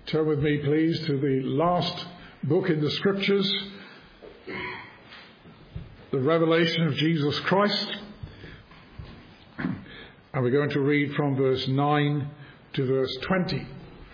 Turn with me, please, to the last book in the Scriptures, the Revelation of Jesus Christ. And we're going to read from verse 9 to verse 20.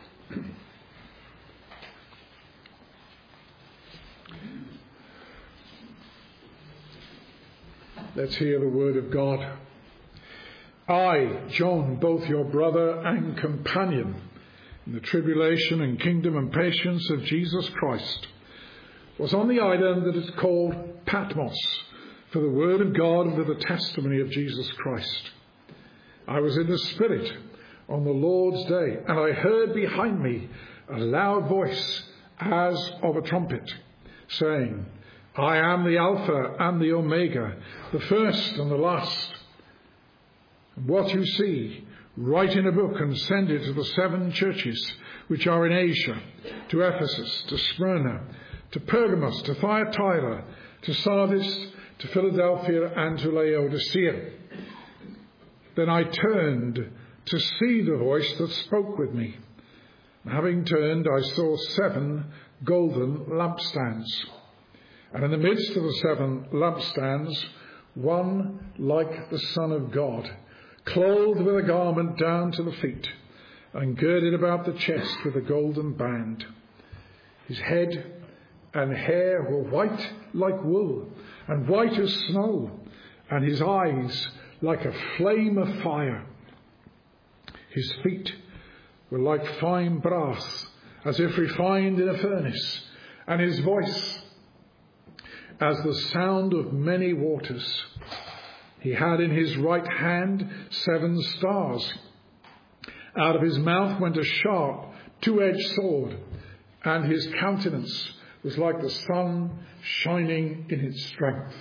Let's hear the word of God. I, John, both your brother and companion in the tribulation and kingdom and patience of Jesus Christ, was on the island that is called Patmos for the word of God and for the testimony of Jesus Christ. I was in the Spirit on the Lord's day, and I heard behind me a loud voice as of a trumpet, saying, I am the Alpha and the Omega, the first and the last. And what you see, write in a book and send it to the 7 churches which are in Asia, to Ephesus, to Smyrna, to Pergamos, to Thyatira, to Sardis, to Philadelphia, and to Laodicea. Then I turned to see the voice that spoke with me. And having turned, I saw 7 golden lampstands. And in the midst of the 7 lampstands, one like the Son of God, clothed with a garment down to the feet, and girded about the chest with a golden band. His head and hair were white like wool, and white as snow, and his eyes like a flame of fire. His feet were like fine brass, as if refined in a furnace, and his voice as the sound of many waters. He had in his right hand 7 stars. Out of his mouth went a sharp, 2-edged sword, and his countenance was like the sun shining in its strength.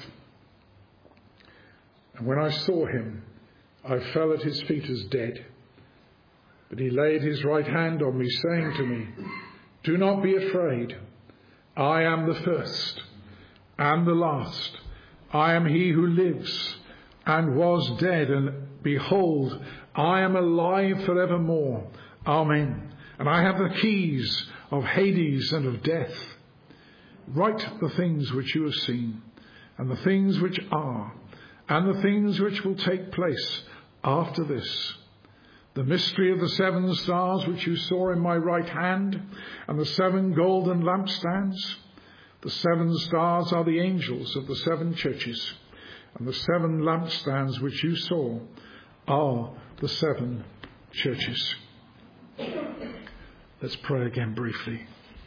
And when I saw him, I fell at his feet as dead. But he laid his right hand on me, saying to me, Do not be afraid. I am the first and the last. I am he who lives and was dead, and behold, I am alive forevermore. Amen. And I have the keys of Hades and of death. Write the things which you have seen, and the things which are, and the things which will take place after this. The mystery of the 7 stars which you saw in my right hand, and the 7 golden lampstands. The 7 stars are the angels of the 7 churches, and the 7 lampstands which you saw are the 7 churches. Let's pray again briefly.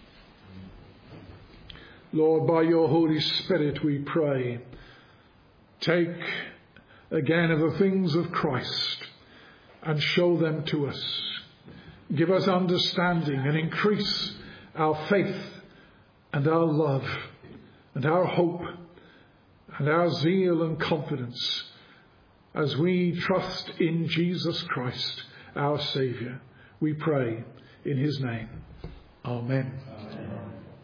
Lord, by your Holy Spirit we pray, take again of the things of Christ and show them to us. Give us understanding and increase our faith and our love and our hope and our zeal and confidence as we trust in Jesus Christ, our Saviour. We pray in his name. Amen. Amen.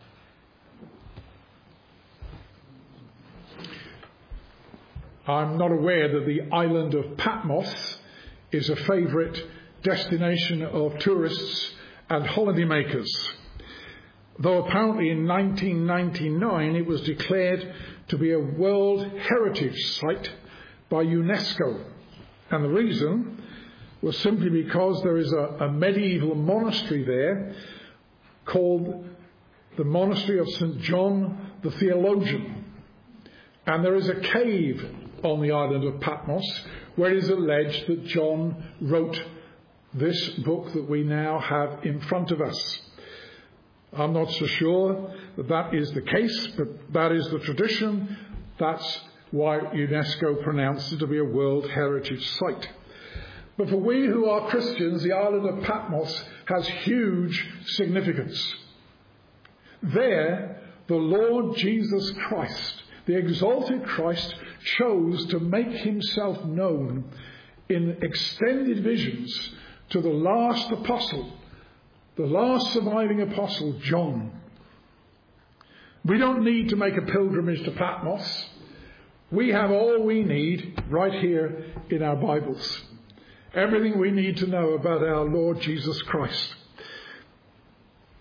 I'm not aware that the island of Patmos is a favourite destination of tourists and holidaymakers, though apparently in 1999 it was declared to be a World Heritage Site by UNESCO. And the reason was simply because there is a medieval monastery there called the Monastery of St. John the Theologian. And there is a cave on the island of Patmos where it is alleged that John wrote this book that we now have in front of us. I'm not so sure that that is the case, but that is the tradition. That's why UNESCO pronounced it to be a World Heritage Site. But for we who are Christians, the island of Patmos has huge significance. There, the Lord Jesus Christ, the exalted Christ, chose to make himself known in extended visions to the last apostle, the last surviving apostle, John. We don't need to make a pilgrimage to Patmos. We have all we need right here in our Bibles. Everything we need to know about our Lord Jesus Christ.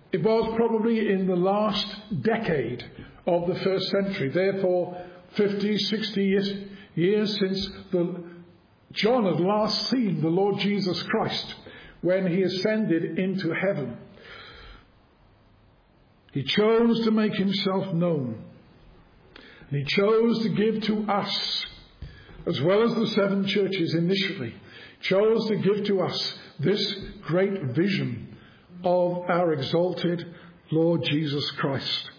It was probably in the last decade of the first century, therefore 50, 60 years since John had last seen the Lord Jesus Christ when he ascended into heaven. He chose to make himself known. And he chose to give to us, as well as the 7 churches initially, chose to give to us this great vision of our exalted Lord Jesus Christ.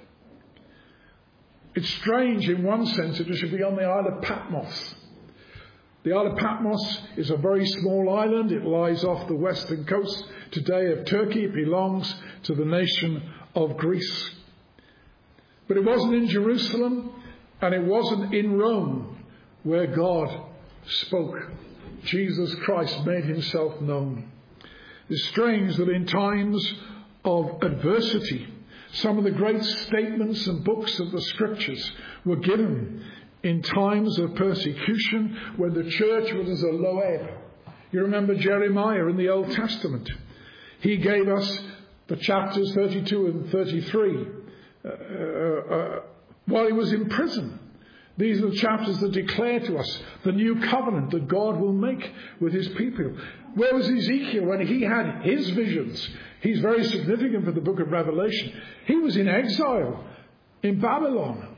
It's strange in one sense that it should be on the Isle of Patmos. The Isle of Patmos is a very small island. It lies off the western coast today of Turkey. It belongs to the nation of Greece. But it wasn't in Jerusalem and it wasn't in Rome where God spoke. Jesus Christ made himself known. It's strange that in times of adversity, some of the great statements and books of the Scriptures were given in times of persecution when the church was at a low ebb. You remember Jeremiah in the Old Testament. He gave us the chapters 32 and 33 while he was in prison. These are the chapters that declare to us the new covenant that God will make with his people. Where was Ezekiel when he had his visions? He's very significant for the book of Revelation. He was in exile in Babylon.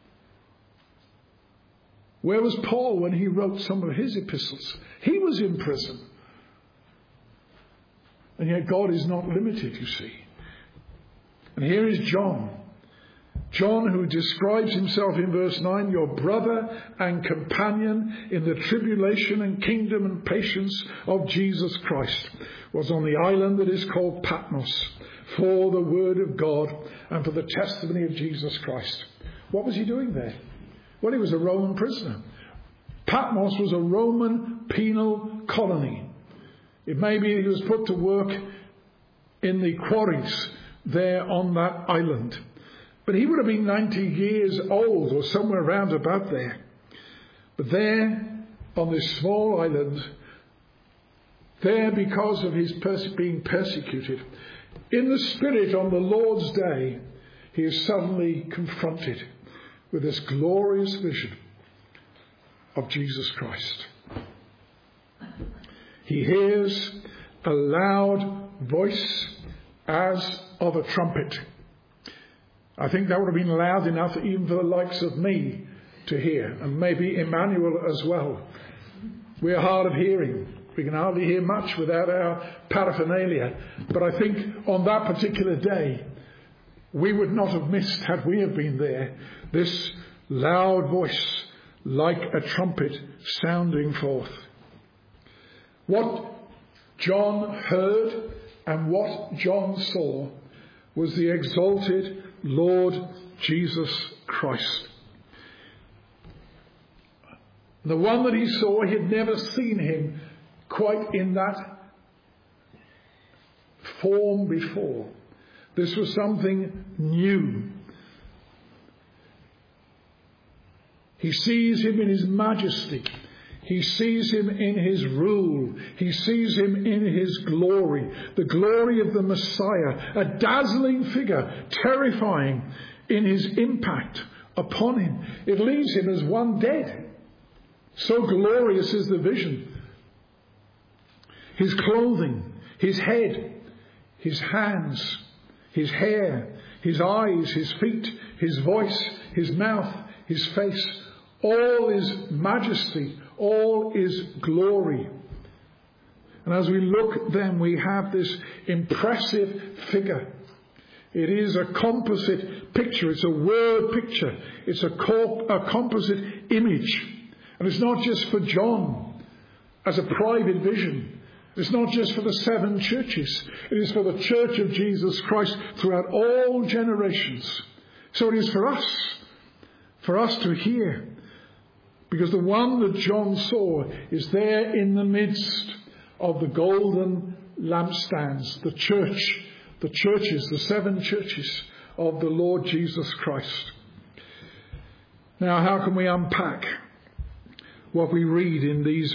Where was Paul when he wrote some of his epistles? He was in prison. And yet God is not limited, you see. And here is John. John, who describes himself in verse 9, your brother and companion in the tribulation and kingdom and patience of Jesus Christ, was on the island that is called Patmos for the word of God and for the testimony of Jesus Christ. What was he doing there? Well, he was a Roman prisoner. Patmos was a Roman penal colony. It may be he was put to work in the quarries there on that island. But he would have been 90 years old or somewhere round about there. But there, on this small island, there because of his being persecuted, in the Spirit on the Lord's day, he is suddenly confronted with this glorious vision of Jesus Christ. He hears a loud voice as of a trumpet. I think that would have been loud enough even for the likes of me to hear, and maybe Emmanuel as well. We're hard of hearing. We can hardly hear much without our paraphernalia. But I think on that particular day, we would not have missed, had we have been there, this loud voice like a trumpet sounding forth. What John heard and what John saw was the exalted Lord Jesus Christ. The one that he saw, he had never seen him quite in that form before. This was something new. He sees him in his majesty. He sees him in his rule. He sees him in his glory. The glory of the Messiah. A dazzling figure, terrifying in his impact upon him. It leaves him as one dead. So glorious is the vision. His clothing, his head, his hands, his hair, his eyes, his feet, his voice, his mouth, his face. All is majesty. All is glory. And as we look then, we have this impressive figure. It is a composite picture. It's a word picture. It's a composite image. And it's not just for John as a private vision. It's not just for the 7 churches. It is for the church of Jesus Christ throughout all generations. So it is for us to hear. Because the one that John saw is there in the midst of the golden lampstands, the churches, the 7 churches of the Lord Jesus Christ. Now, how can we unpack what we read in these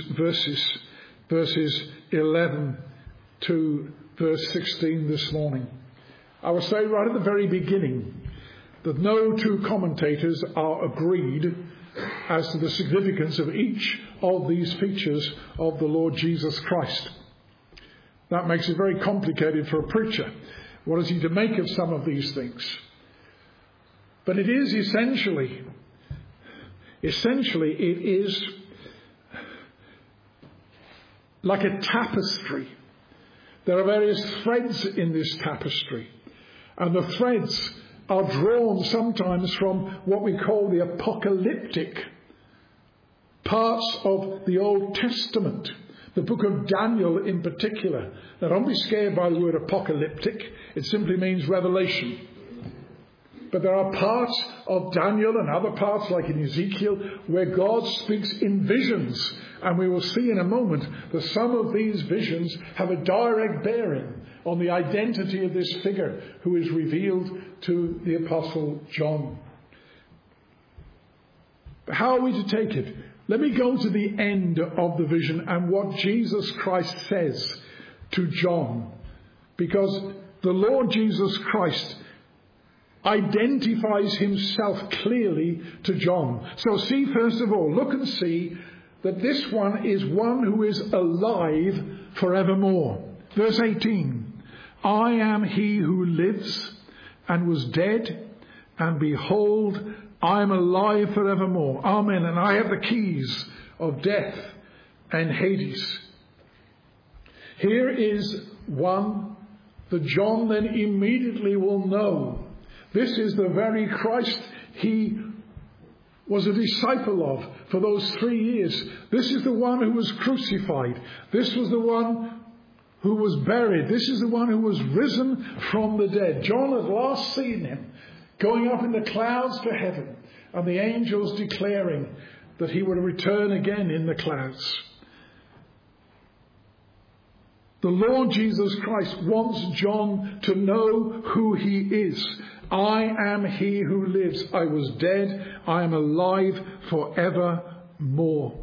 verses 11 to verse 16 this morning? I will say right at the very beginning that no two commentators are agreed as to the significance of each of these features of the Lord Jesus Christ. That makes it very complicated for a preacher. What is he to make of some of these things? But it is essentially it is like a tapestry. There are various threads in this tapestry, and the threads are drawn sometimes from what we call the apocalyptic parts of the Old Testament, the book of Daniel in particular. Now, don't be scared by the word apocalyptic. It simply means revelation. But there are parts of Daniel and other parts, like in Ezekiel, where God speaks in visions. And we will see in a moment that some of these visions have a direct bearing on the identity of this figure who is revealed to the Apostle John. But how are we to take it? Let me go to the end of the vision and what Jesus Christ says to John. Because the Lord Jesus Christ identifies himself clearly to John. So see, first of all, look and see that this one is one who is alive forevermore. Verse 18, I am he who lives and was dead, and behold, I am alive forevermore. Amen. And I have the keys of death and Hades. Here is one that John then immediately will know. This is the very Christ he was a disciple of for those 3 years. This is the one who was crucified. This was the one who was buried. This is the one who was risen from the dead. John had last seen him going up in the clouds to heaven, and the angels declaring that he would return again in the clouds. The Lord Jesus Christ wants John to know who he is. I am he who lives. I was dead. I am alive forevermore.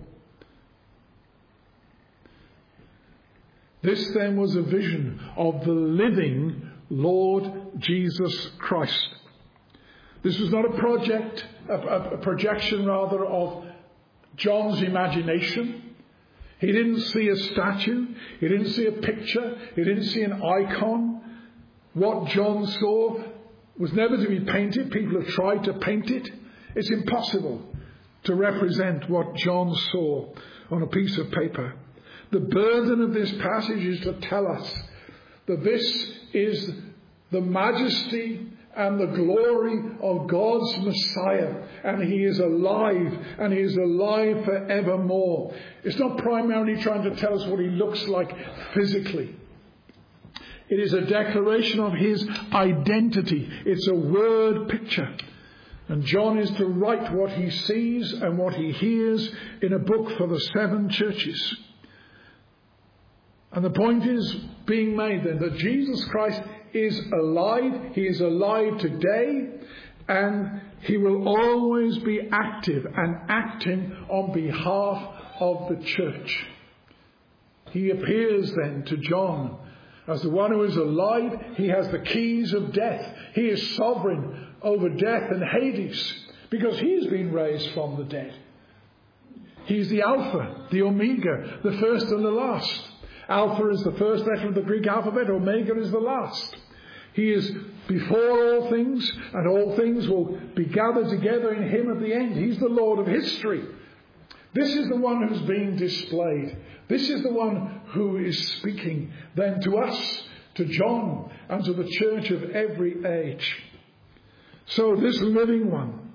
This then was a vision of the living Lord Jesus Christ. This was not a projection rather of John's imagination. He didn't see a statue. He didn't see a picture. He didn't see an icon. What John saw was never to be painted. People have tried to paint it. It's impossible to represent what John saw on a piece of paper. The burden of this passage is to tell us that this is the majesty and the glory of God's Messiah, and he is alive, and he is alive forevermore. It's not primarily trying to tell us what he looks like physically. It is a declaration of his identity. It's a word picture. And John is to write what he sees and what he hears in a book for the 7 churches. And the point is being made then that Jesus Christ is alive. He is alive today, and he will always be active and acting on behalf of the church. He appears then to John as the one who is alive. He has the keys of death. He is sovereign over death and Hades because he's been raised from the dead. He's the Alpha, the Omega, the first and the last. Alpha is the first letter of the Greek alphabet. Omega is the last. He is before all things, and all things will be gathered together in him at the end. He's the Lord of history. This is the one who's being displayed. This is the one who is speaking then to us, to John, and to the church of every age. So this living one,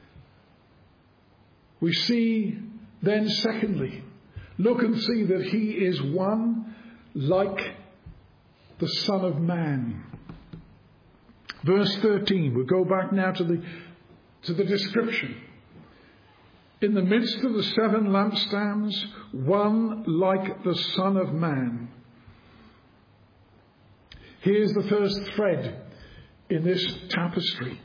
we see then secondly, look and see that he is one like the Son of Man. Verse 13, we'll go back now to the description. In the midst of the 7 lampstands, one like the Son of Man. Here's the first thread in this tapestry.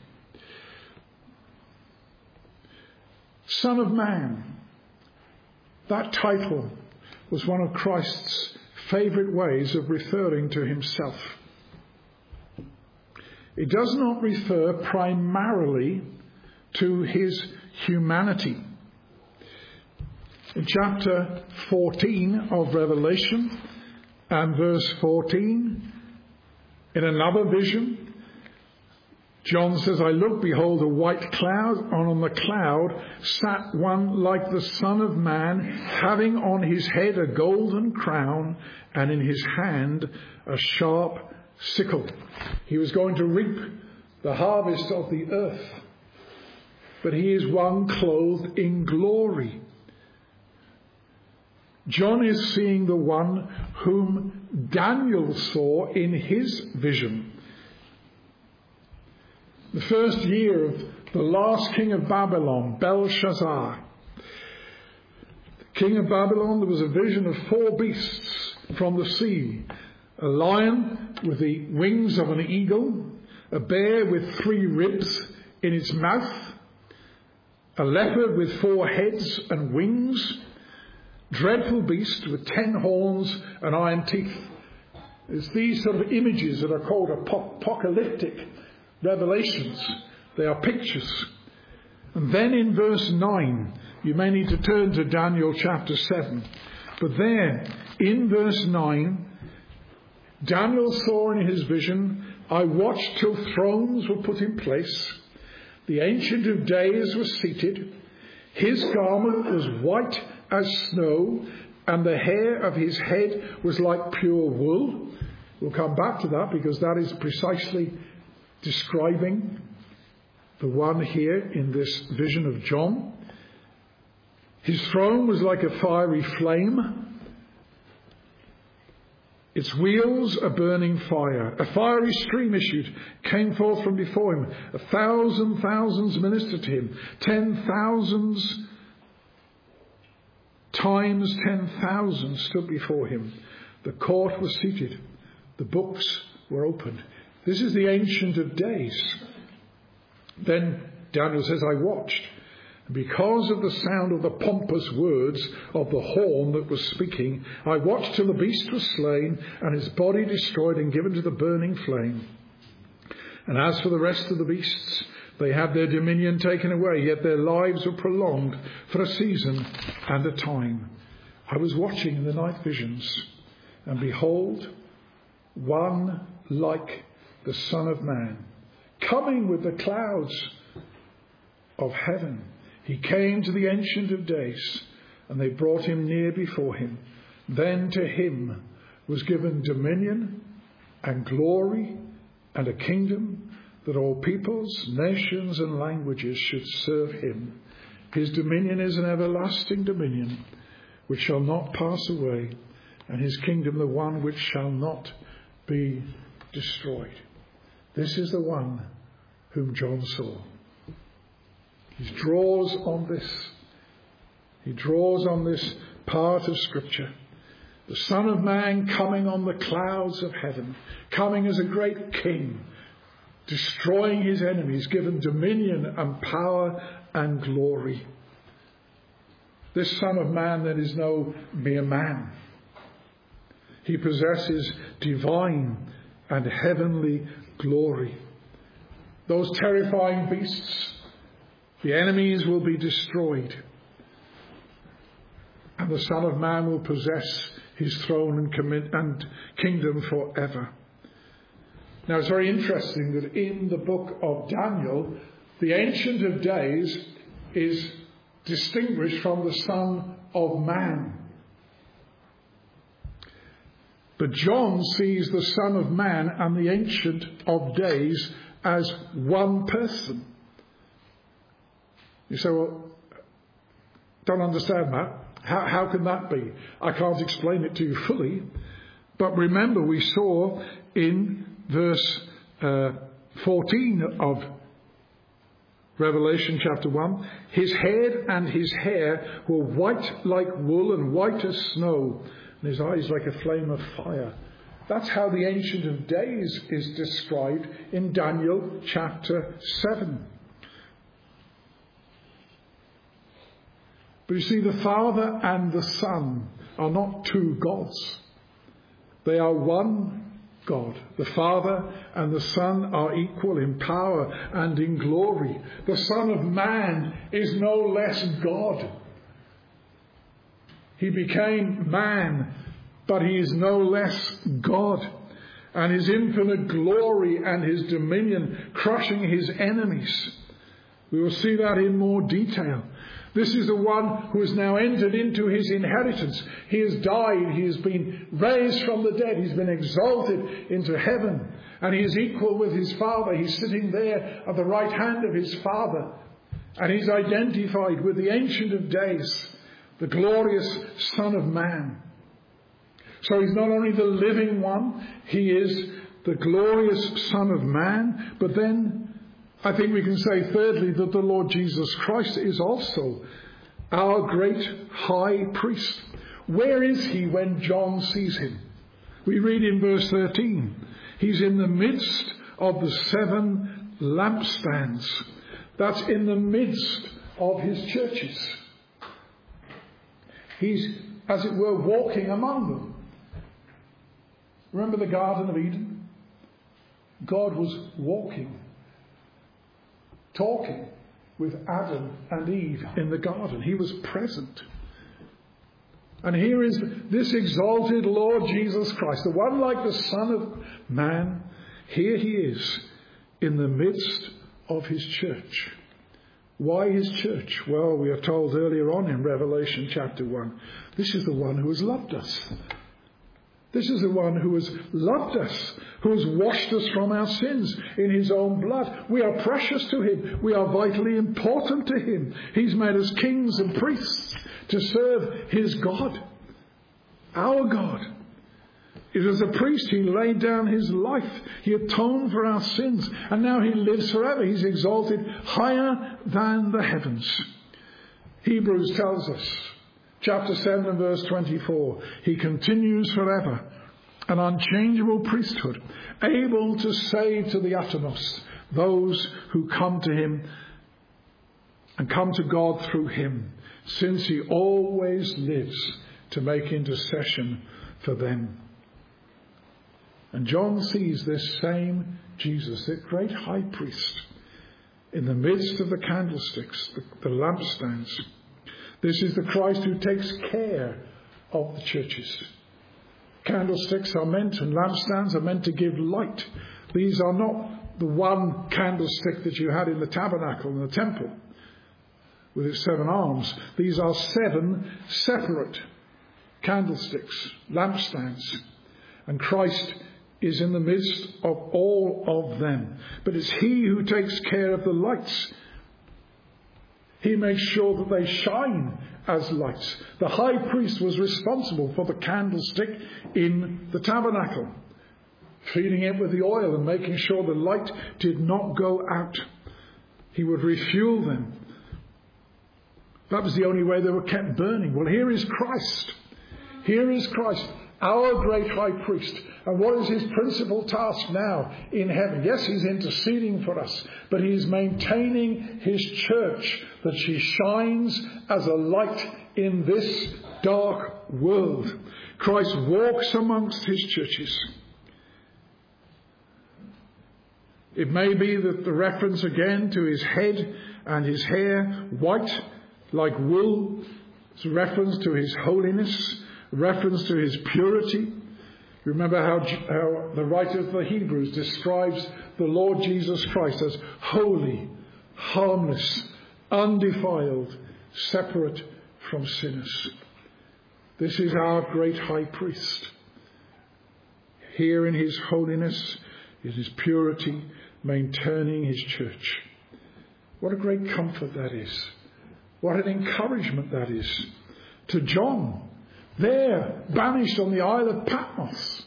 Son of Man. That title was one of Christ's favourite ways of referring to himself. it does not refer primarily to his humanity. In chapter 14 of Revelation and verse 14, in another vision, John says, I looked, behold, a white cloud, and on the cloud sat one like the Son of Man, having on his head a golden crown, and in his hand a sharp sickle. He was going to reap the harvest of the earth, but he is one clothed in glory. John is seeing the one whom Daniel saw in his vision. The first year of the last king of Babylon, Belshazzar. The king of Babylon, there was a vision of 4 beasts from the sea. A lion with the wings of an eagle, a bear with 3 ribs in its mouth, a leopard with 4 heads and wings, dreadful beast with 10 horns and iron teeth. It's these sort of images that are called apocalyptic revelations. They are pictures. And then in verse 9, you may need to turn to Daniel chapter 7. But there, in verse 9, Daniel saw in his vision, I watched till thrones were put in place. The Ancient of Days was seated. His garment was white as snow, and the hair of his head was like pure wool. We'll come back to that because that is precisely describing the one here in this vision of John. His throne was like a fiery flame. Its wheels a burning fire. A fiery stream came forth from before him. 1,000 thousands ministered to him. 10,000 times 10,000 stood before him. The court was seated. The books were opened. This is the Ancient of Days. Then Daniel says, I watched. Because of the sound of the pompous words of the horn that was speaking, I watched till the beast was slain, and his body destroyed and given to the burning flame. And as for the rest of the beasts, they had their dominion taken away, yet their lives were prolonged for a season and a time. I was watching in the night visions, and behold, one like the Son of Man, coming with the clouds of heaven. He came to the Ancient of Days, and they brought him near before him. Then to him was given dominion and glory and a kingdom, that all peoples, nations and languages should serve him. His dominion is an everlasting dominion which shall not pass away, and his kingdom the one which shall not be destroyed. This is the one whom John saw. He draws on this. He draws on this part of Scripture. The Son of Man coming on the clouds of heaven, coming as a great king, destroying his enemies, given dominion and power and glory. This Son of Man then is no mere man. He possesses divine and heavenly glory. Those terrifying beasts, the enemies, will be destroyed. And the Son of Man will possess his throne and kingdom forever. Now it's very interesting that in the book of Daniel, the Ancient of Days is distinguished from the Son of Man. But John sees the Son of Man and the Ancient of Days as one person. You say, well, don't understand that. How can that be? I can't explain it to you fully. But remember, we saw in verse 14 of Revelation chapter 1, his head and his hair were white like wool and white as snow, and his eyes like a flame of fire. That's how the Ancient of Days is described in Daniel chapter 7. But you see, the Father and the Son are not two gods. They are one God. The Father and the Son are equal in power and in glory. The Son of Man is no less God. He became man, but he is no less God. And his infinite glory and his dominion crushing his enemies. We will see that in more detail. This is the one who has now entered into his inheritance. He has died. He has been raised from the dead. He's been exalted into heaven. And he is equal with his Father. He's sitting there at the right hand of his Father. And he's identified with the Ancient of Days, the glorious Son of Man. So he's not only the living one, he is the glorious Son of Man. But then I think we can say thirdly that the Lord Jesus Christ is also our great high priest. Where is he when John sees him? We read in verse 13, he's in the midst of the 7 lampstands. That's in the midst of his churches. He's, as it were, walking among them. Remember the Garden of Eden? God was walking, talking with Adam and Eve in the garden. He was present. And here is this exalted Lord Jesus Christ, the one like the Son of Man. Here he is in the midst of his church. Why his church? Well, we are told earlier on in Revelation chapter 1, this is the one who has loved us. This is the one who has loved us, who has washed us from our sins in his own blood. We are precious to him. We are vitally important to him. He's made us kings and priests to serve his God, our God. It as a priest, he laid down his life. He atoned for our sins. And now he lives forever. He's exalted higher than the heavens. Hebrews tells us, chapter 7 and verse 24, he continues forever, an unchangeable priesthood, able to save to the uttermost those who come to him and come to God through him, since he always lives to make intercession for them. And John sees this same Jesus, that great high priest, in the midst of the candlesticks, the lampstands. This is the Christ who takes care of the churches. Candlesticks are meant, and lampstands are meant to give light. These are not the one candlestick that you had in the tabernacle in the temple with its 7 arms. These are 7 separate candlesticks, lampstands. And Christ is in the midst of all of them. But it's he who takes care of the lights. He makes sure that they shine as lights. The high priest was responsible for the candlestick in the tabernacle, feeding it with the oil and making sure the light did not go out. He would refuel them. That was the only way they were kept burning. Well, here is Christ. Here is Christ, our great high priest. And what is his principal task now in heaven? Yes, he's interceding for us, but he is maintaining his church, that she shines as a light in this dark world. Christ walks amongst his churches. It may be that the reference again to his head and his hair, white like wool, is a reference to his holiness, reference to his purity. Remember how the writer of the Hebrews describes the Lord Jesus Christ as holy, harmless, undefiled, separate from sinners. This is our great high priest. Here in his holiness, in his purity, maintaining his church. What a great comfort that is. What an encouragement that is to John, there, banished on the Isle of Patmos.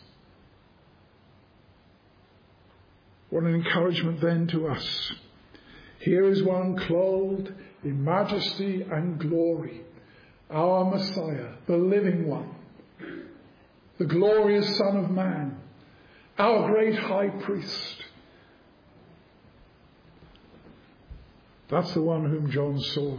What an encouragement then to us. Here is one clothed in majesty and glory, our Messiah, the living one, the glorious Son of Man, our great high priest. That's the one whom John saw.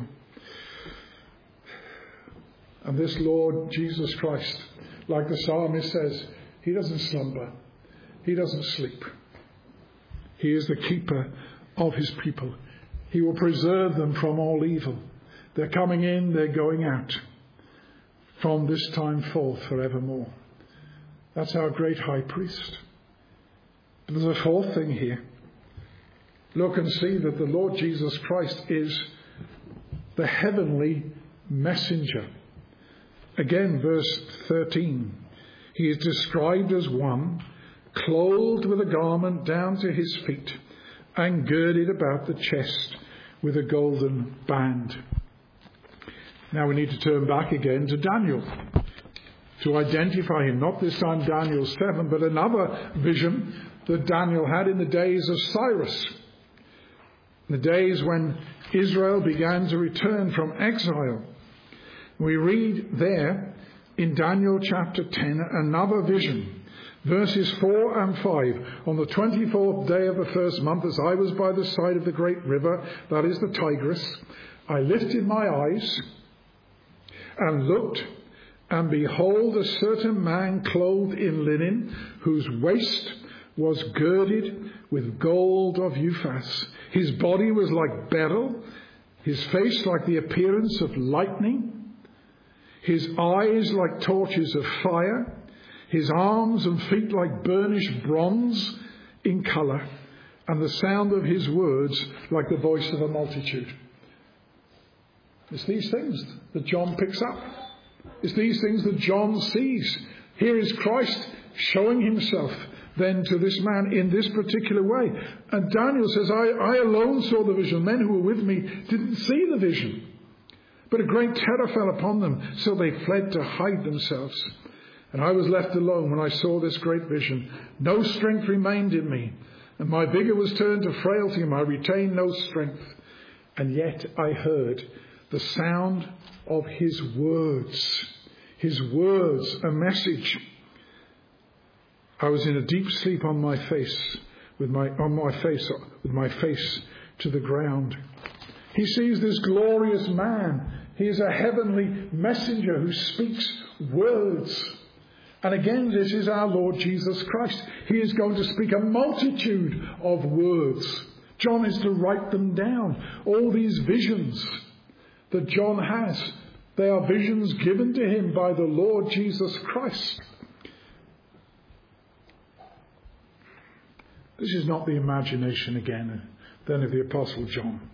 And this Lord Jesus Christ, like the psalmist says, he doesn't slumber. He doesn't sleep. He is the keeper of his people. He will preserve them from all evil. They're coming in, they're going out, from this time forth forevermore. That's our great high priest. But there's a fourth thing here. Look and see that the Lord Jesus Christ is the heavenly messenger. Again, verse 13. He is described as one clothed with a garment down to his feet and girded about the chest with a golden band. Now we need to turn back again to Daniel to identify him. Not this time Daniel 7, but another vision that Daniel had in the days of Cyrus. The days when Israel began to return from exile. We read there in Daniel chapter 10 another vision. Verses 4 and 5. On the 24th day of the first month, as I was by the side of the great river, that is the Tigris, I lifted my eyes and looked, and behold, a certain man clothed in linen, whose waist was girded with gold of Uphaz. His body was like beryl, his face like the appearance of lightning, his eyes like torches of fire, his arms and feet like burnished bronze in colour, and the sound of his words like the voice of a multitude. It's these things that John picks up. It's these things that John sees. Here is Christ showing himself then to this man in this particular way. And Daniel says, I alone saw the vision. Men who were with me didn't see the vision. But a great terror fell upon them, so they fled to hide themselves. And I was left alone when I saw this great vision. No strength remained in me, and my vigour was turned to frailty, and I retained no strength. And yet I heard the sound of his words. His words, a message. I was in a deep sleep on my face, with my face to the ground. He sees this glorious man. He is a heavenly messenger who speaks words. And again, this is our Lord Jesus Christ. He is going to speak a multitude of words. John is to write them down. All these visions that John has, they are visions given to him by the Lord Jesus Christ. This is not the imagination again then of the Apostle John.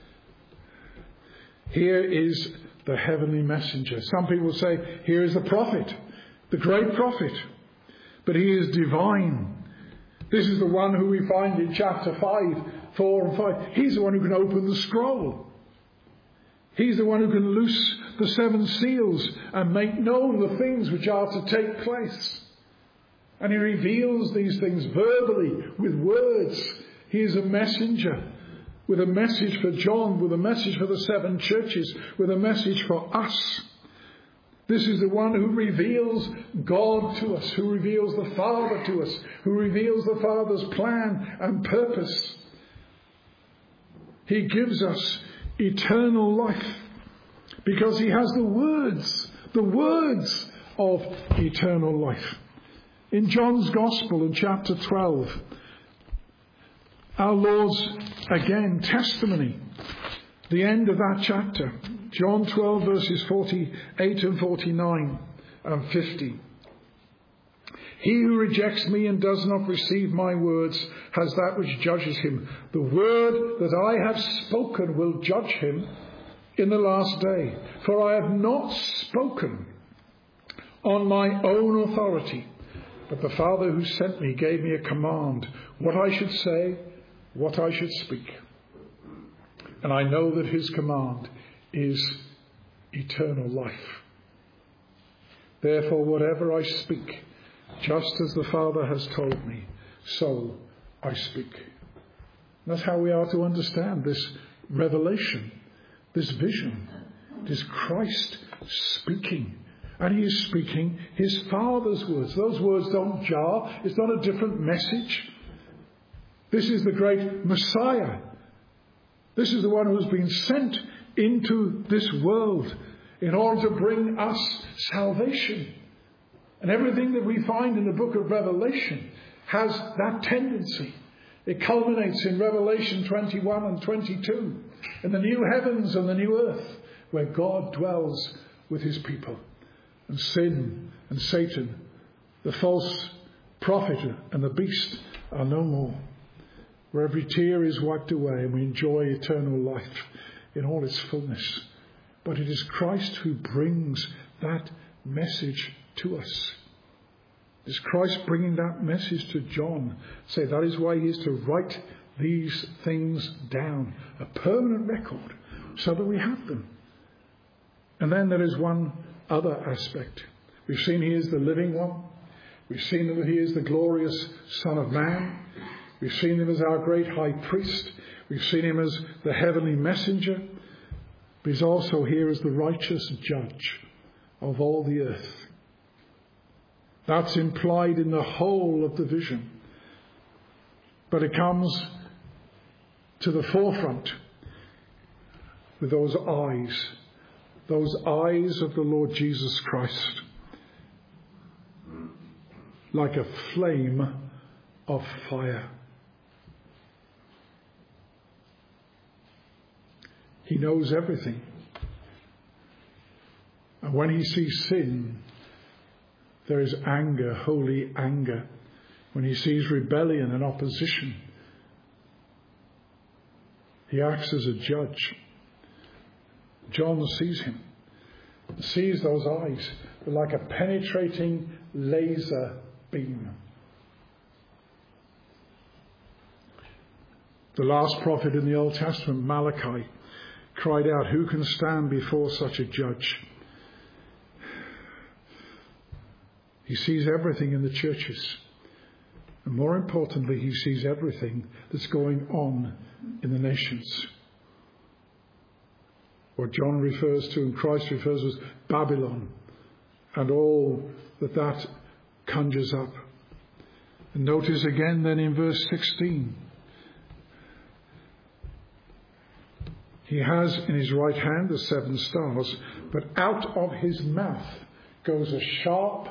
Here is the heavenly messenger. Some people say, here is the prophet, the great prophet. But he is divine. This is the one who we find in chapter 5, 4 and 5. He's the one who can open the scroll. He's the one who can loose the 7 seals and make known the things which are to take place. And he reveals these things verbally with words. He is a messenger with a message for John, with a message for the 7 churches, with a message for us. This is the one who reveals God to us, who reveals the Father to us, who reveals the Father's plan and purpose. He gives us eternal life because he has the words of eternal life. In John's Gospel in chapter 12, our Lord's, again, testimony, the end of that chapter, John 12 verses 48 and 49 and 50. He who rejects me and does not receive my words has that which judges him. The word that I have spoken will judge him in the last day. For I have not spoken on my own authority, but the Father who sent me gave me a command, what I should say, what I should speak. And I know that his command is eternal life. Therefore, whatever I speak, just as the Father has told me, so I speak. And that's how we are to understand this revelation, this vision. It is Christ speaking. And he is speaking his Father's words. Those words don't jar. It's not a different message. This is the great Messiah. This is the one who has been sent into this world in order to bring us salvation. And everything that we find in the book of Revelation has that tendency. It culminates in Revelation 21 and 22, in the new heavens and the new earth, where God dwells with his people. And sin and Satan, the false prophet and the beast are no more. Where every tear is wiped away and we enjoy eternal life in all its fullness. But it is Christ who brings that message to us. It is Christ bringing that message to John. Say that is why he is to write these things down, a permanent record, so that we have them. And then there is one other aspect. We've seen he is the living one. We've seen that he is the glorious Son of Man. We've seen him as our great high priest. We've seen him as the heavenly messenger. But he's also here as the righteous judge of all the earth. That's implied in the whole of the vision. But it comes to the forefront with those eyes of the Lord Jesus Christ, like a flame of fire. He knows everything. And when he sees sin, there is anger, holy anger. When he sees rebellion and opposition, he acts as a judge. John sees him, sees those eyes like a penetrating laser beam. The last prophet in the Old Testament, Malachi, cried out, "Who can stand before such a judge?" He sees everything in the churches. And more importantly, he sees everything that's going on in the nations. What John refers to and Christ refers to as Babylon and all that conjures up. And notice again then in verse 16. He has in his right hand the 7 stars, but out of his mouth goes a sharp,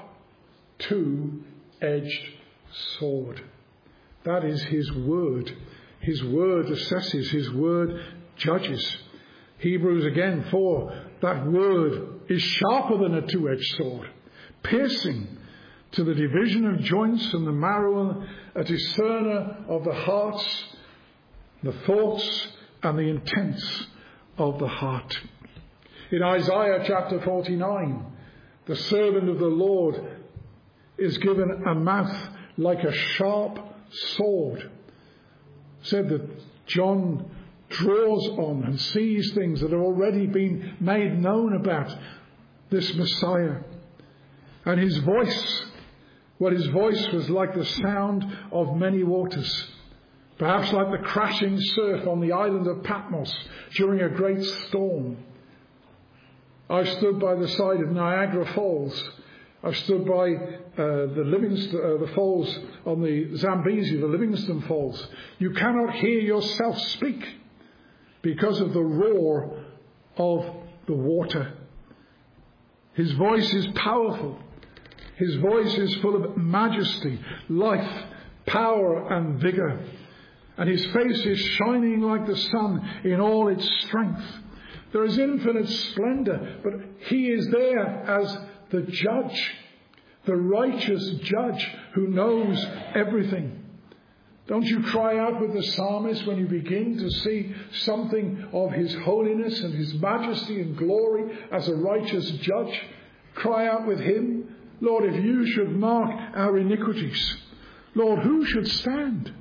2-edged sword. That is his word. His word assesses. His word judges. Hebrews again 4, that word is sharper than a 2-edged sword, piercing to the division of joints and the marrow, a discerner of the hearts, the thoughts and the intents of the heart. In Isaiah chapter 49, the servant of the Lord is given a mouth like a sharp sword. Said that John draws on and sees things that have already been made known about this Messiah. And his voice was like the sound of many waters. Perhaps like the crashing surf on the island of Patmos during a great storm. I've stood by the side of Niagara Falls. I've stood by the falls on the Zambezi, the Livingston Falls. You cannot hear yourself speak because of the roar of the water. His voice is powerful. His voice is full of majesty, life, power and vigour. And his face is shining like the sun in all its strength. There is infinite splendour, but he is there as the judge, the righteous judge who knows everything. Don't you cry out with the psalmist when you begin to see something of his holiness and his majesty and glory as a righteous judge? Cry out with him, Lord, if you should mark our iniquities, Lord, who should stand?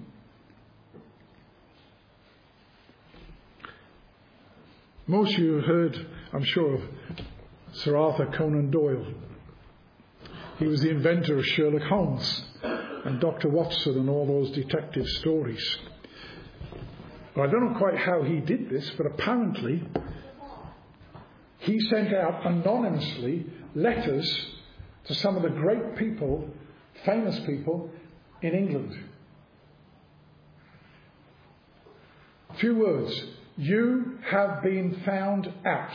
Most of you have heard, I'm sure, of Sir Arthur Conan Doyle. He was the inventor of Sherlock Holmes and Dr. Watson and all those detective stories. Well, I don't know quite how he did this, but apparently he sent out anonymously letters to some of the great people, famous people in England. A few words. You have been found out.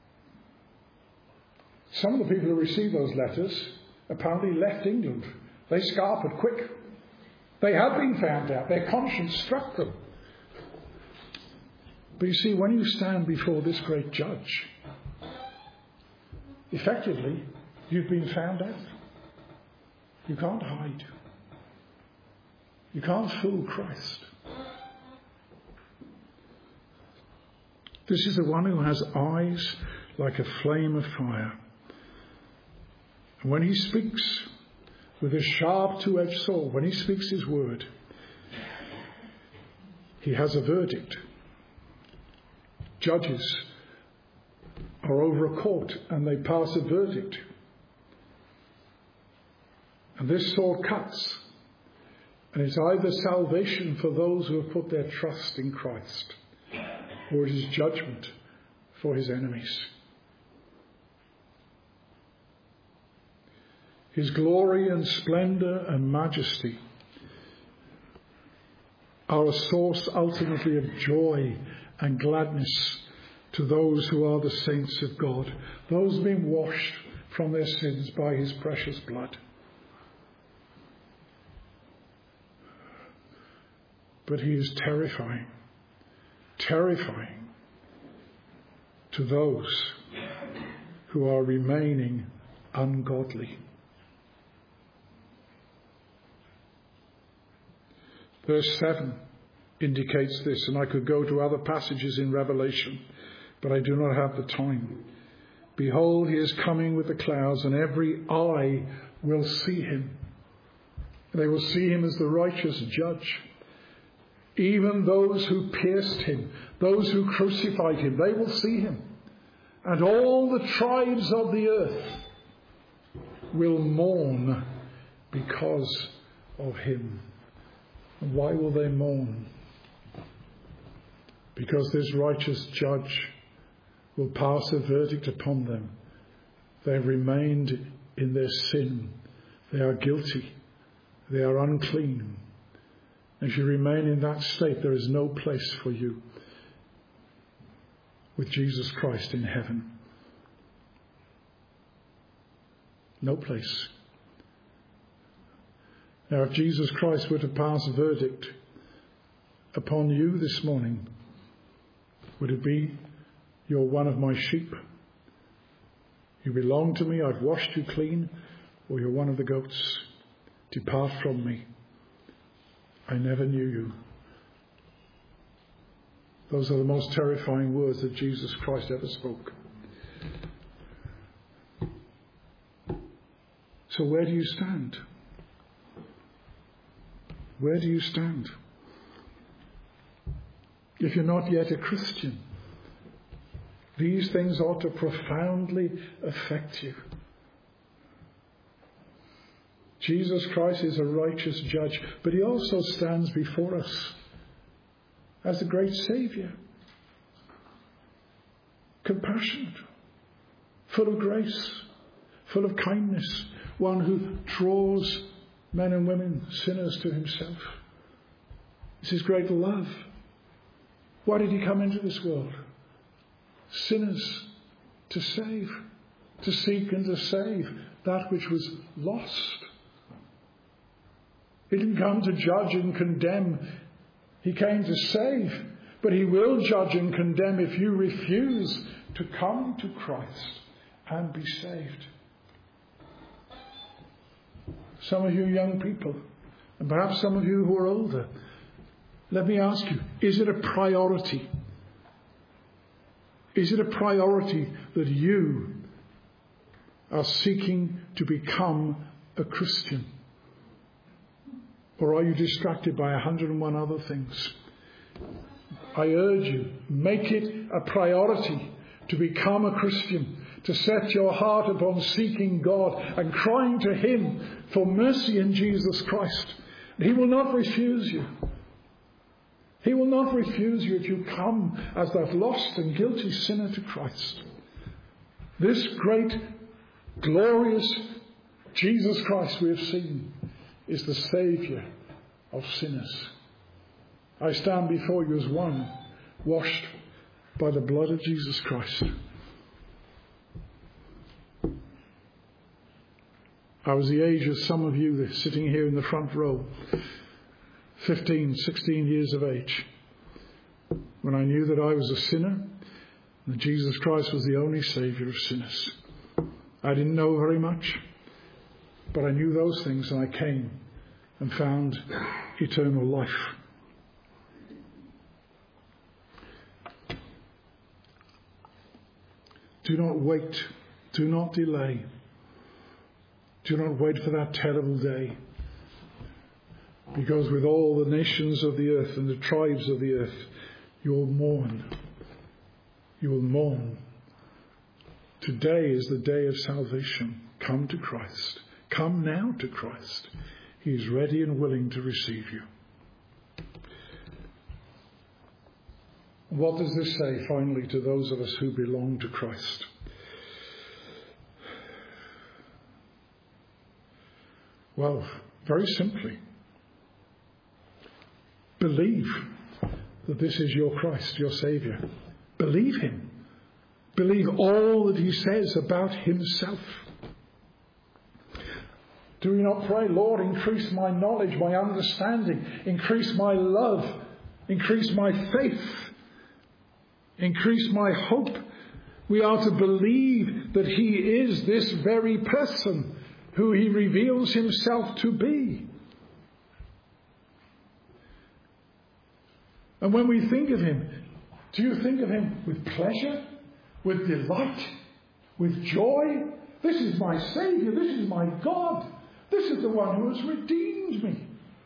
Some of the people who received those letters apparently left England They scarpered quick. They had been found out. Their conscience struck them. But you see, when you stand before this great judge, effectively, you've been found out. You can't hide. You can't fool Christ. This is the one who has eyes like a flame of fire. And when he speaks with a sharp two-edged sword, when he speaks his word, he has a verdict. Judges are over a court and they pass a verdict. And this sword cuts. And it's either salvation for those who have put their trust in Christ, or it is judgment for his enemies. His glory and splendour and majesty are a source ultimately of joy and gladness to those who are the saints of God, those being washed from their sins by his precious blood. But he is terrifying to those who are remaining ungodly. Verse 7 indicates this, and I could go to other passages in Revelation, but I do not have the time. Behold, he is coming with the clouds, and every eye will see him. They will see him as the righteous judge. Even those who pierced him, those who crucified him, they will see him. And all the tribes of the earth will mourn because of him. And why will they mourn? Because this righteous judge will pass a verdict upon them. They have remained in their sin. They are guilty. They are unclean. If you remain in that state, there is no place for you with Jesus Christ in heaven. No place. Now, if Jesus Christ were to pass a verdict upon you this morning, would it be, you're one of my sheep? You belong to me, I've washed you clean, or you're one of the goats? Depart from me. I never knew you. Those are the most terrifying words that Jesus Christ ever spoke. So where do you stand? Where do you stand? If you're not yet a Christian, these things ought to profoundly affect you. Jesus Christ is a righteous judge, but he also stands before us as the great Saviour. Compassionate, full of grace, full of kindness, one who draws men and women, sinners, to himself. It's his great love. Why did he come into this world? Sinners, to save, to seek and to save that which was lost. He didn't come to judge and condemn. He came to save. But he will judge and condemn if you refuse to come to Christ and be saved. Some of you young people, and perhaps some of you who are older, let me ask you, is it a priority? Is it a priority that you are seeking to become a Christian? Or are you distracted by 101 other things? I urge you, make it a priority to become a Christian, to set your heart upon seeking God and crying to him for mercy in Jesus Christ. He will not refuse you. He will not refuse you if you come as that lost and guilty sinner to Christ. This great, glorious Jesus Christ we have seen is the Saviour of sinners. I stand before you as one washed by the blood of Jesus Christ. I was the age of some of you sitting here in the front row, 15, 16 years of age, when I knew that I was a sinner and that Jesus Christ was the only Saviour of sinners. I didn't know very much, but I knew those things, and I came and found eternal life. Do not wait. Do not delay. Do not wait for that terrible day. Because with all the nations of the earth and the tribes of the earth, you will mourn. You will mourn. Today is the day of salvation. Come to Christ. Come now to Christ. He is ready and willing to receive you. What does this say finally to those of us who belong to Christ? Well, very simply, believe that this is your Christ, your Saviour. Believe him. Believe all that he says about himself. Do we not pray, Lord, increase my knowledge, my understanding, increase my love, increase my faith, increase my hope? We are to believe that he is this very person who he reveals himself to be. And when we think of him, do you think of him with pleasure, with delight, with joy? This is my Saviour, this is my God, this is the one who has redeemed me.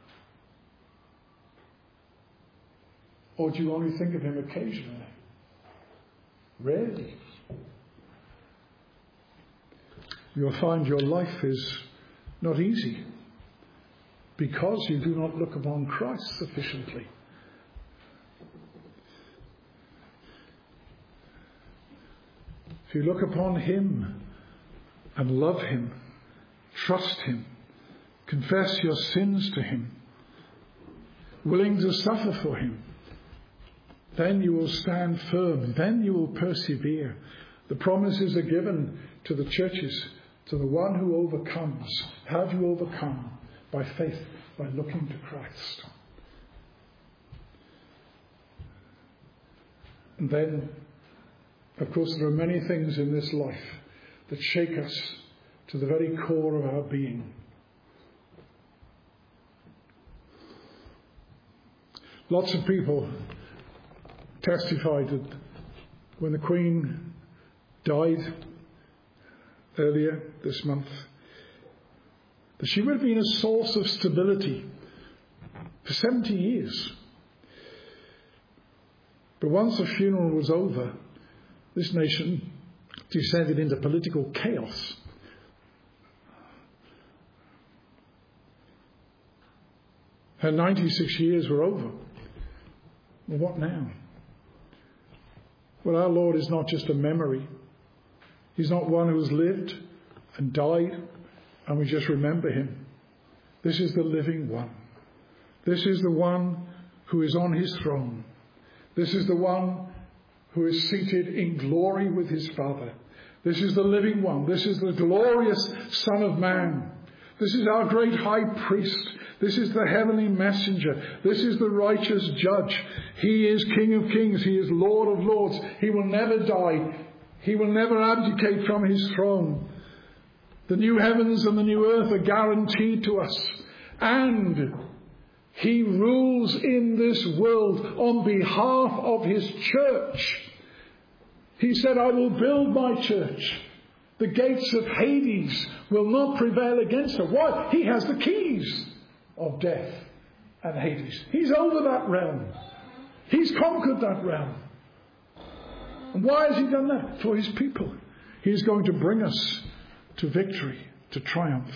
Or do you only think of him occasionally? Rarely. You'll find your life is not easy because you do not look upon Christ sufficiently. If you look upon him and love him, trust him, confess your sins to him, willing to suffer for him, then you will stand firm, then you will persevere. The promises are given to the churches, to the one who overcomes. How do you overcome? By faith, by looking to Christ. And then, of course, there are many things in this life that shake us to the very core of our being. Lots of people testified that when the Queen died earlier this month, that she would have been a source of stability for 70 years. But once the funeral was over, this nation descended into political chaos. Her 96 years were over. Well, what now? Well, our Lord is not just a memory. He's not one who has lived and died and we just remember him. This is the living one. This is the one who is on his throne. This is the one who is seated in glory with his Father. This is the living one. This is the glorious Son of Man. This is our great high priest. This is the heavenly messenger. This is the righteous judge. He is King of kings. He is Lord of lords. He will never die. He will never abdicate from his throne. The new heavens and the new earth are guaranteed to us. And he rules in this world on behalf of his church. He said, I will build my church. The gates of Hades will not prevail against her. Why? He has the keys of death and Hades. He's over that realm. He's conquered that realm. And why has he done that? For his people. He is going to bring us to victory, to triumph.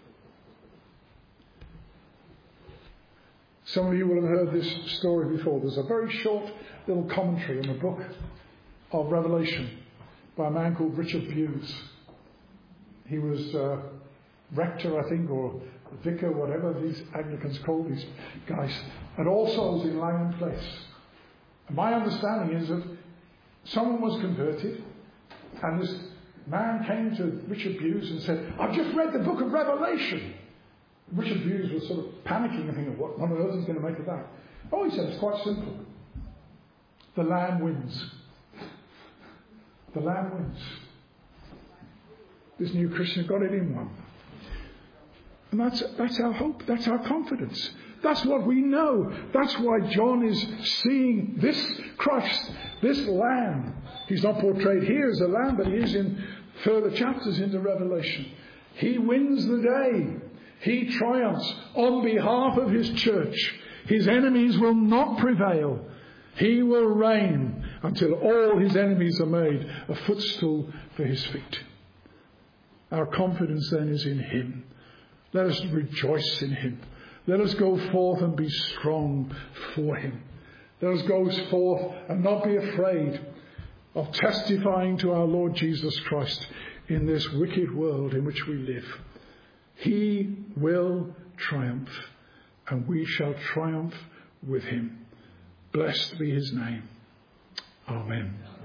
Some of you will have heard this story before. There's a very short little commentary on the book of Revelation by a man called Richard Bewes. He was rector, I think, or vicar, whatever these Anglicans call these guys, at All Souls in Langham Place. And my understanding is that someone was converted, and this man came to Richard Bewes and said, I've just read the book of Revelation. Richard Bewes was sort of panicking and thinking, what on earth is going to make of that? Oh, he said, it's quite simple. The Lamb wins. The Lamb wins. This new Christian got it in one. And that's our hope. That's our confidence. That's what we know. That's why John is seeing this Christ, this Lamb. He's not portrayed here as a lamb, but he is in further chapters into Revelation. He wins the day. He triumphs on behalf of his church. His enemies will not prevail. He will reign until all his enemies are made a footstool for his feet. Our confidence then is in him. Let us rejoice in him. Let us go forth and be strong for him. Let us go forth and not be afraid of testifying to our Lord Jesus Christ in this wicked world in which we live. He will triumph, and we shall triumph with him. Blessed be his name. Amen.